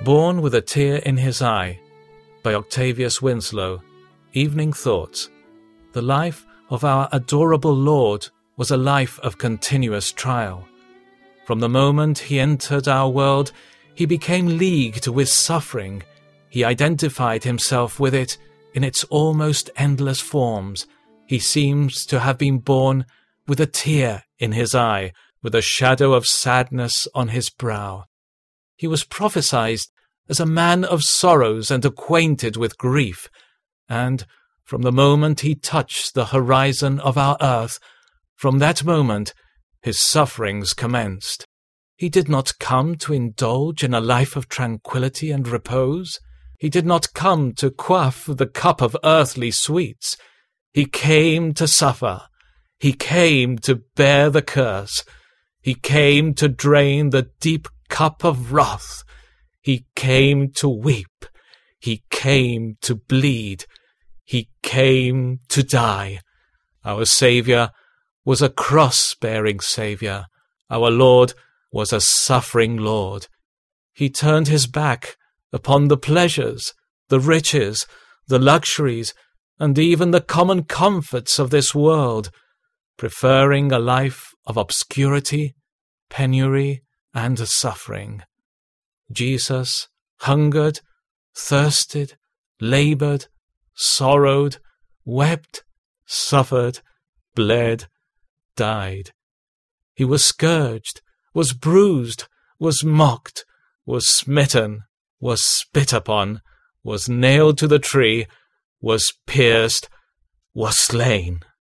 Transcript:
Born with a Tear in His Eye, by Octavius Winslow. Evening Thoughts. The life of our adorable Lord was a life of continuous trial. From the moment He entered our world, He became leagued with suffering. He identified Himself with it in its almost endless forms. He seems to have been born with a tear in His eye, with a shadow of sadness on His brow. He was prophesied as a man of sorrows and acquainted with grief, and from the moment He touched the horizon of our earth, from that moment His sufferings commenced. He did not come to indulge in a life of tranquillity and repose. He did not come to quaff the cup of earthly sweets. He came to suffer. He came to bear the curse. He came to drain the deep cup of wrath. He came to weep. He came to bleed. He came to die. Our Saviour was a cross-bearing Saviour. Our Lord was a suffering Lord. He turned His back upon the pleasures, the riches, the luxuries, and even the common comforts of this world, preferring a life of obscurity, penury, and suffering. Jesus hungered, thirsted, labored, sorrowed, wept, suffered, bled, died. He was scourged, was bruised, was mocked, was smitten, was spit upon, was nailed to the tree, was pierced, was slain.